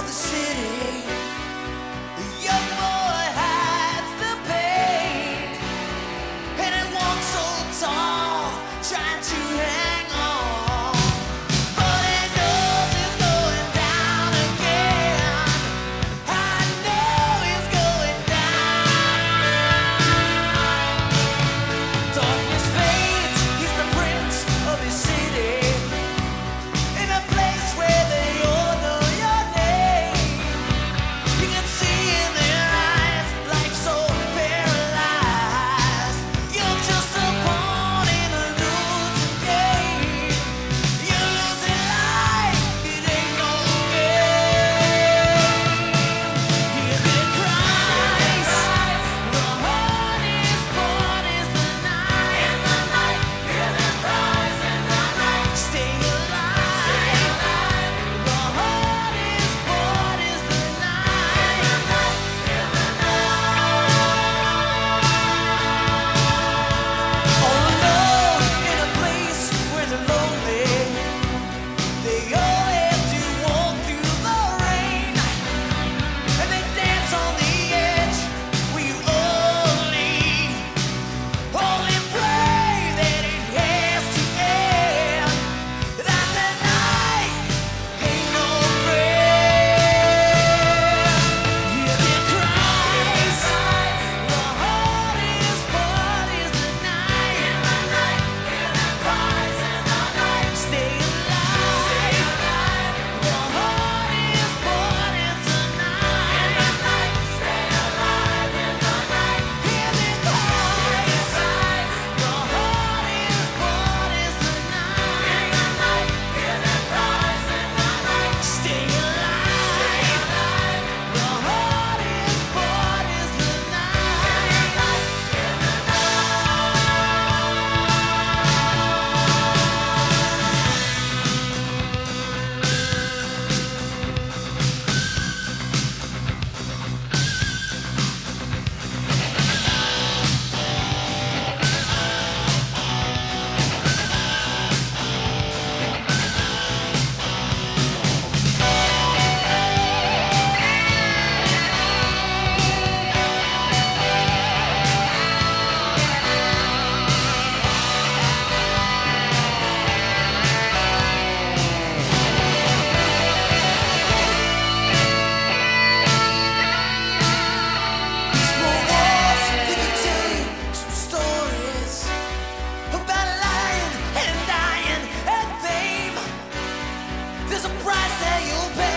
the city. The young boy hides the pain, and it walks so tall, trying to hang on. But he knows he's going down again. I know he's going down. Darkness fades, he's the prince of his city. In a place where they all know your name. You can see in their eyes, life's so paralyzed. You're just a pawn in a losing game. You're losing life, it ain't no game. Hear their cries, the hardest part is the night. In the night, hear their cries in the night. Stay alive, the hardest part is the night. In the night, hear the night. All alone in a place where they're lonely, they all have to walk through the rain, and they dance on the edge where you only pray that it has to end. That the night ain't no prayer. Hear their cries, the hardest part is the night. In the night, hear their cries in the night. Stay alive, the hardest part is the night. In the night, stay alive in the night. Hear their cries, the hardest part is the night. In the night, hear their cries in the night. Stay alive, the hardest part is the night. In the night, hear the These four walls, they can tell you some stories about lying and dying and fame. There's a price that you'll pay.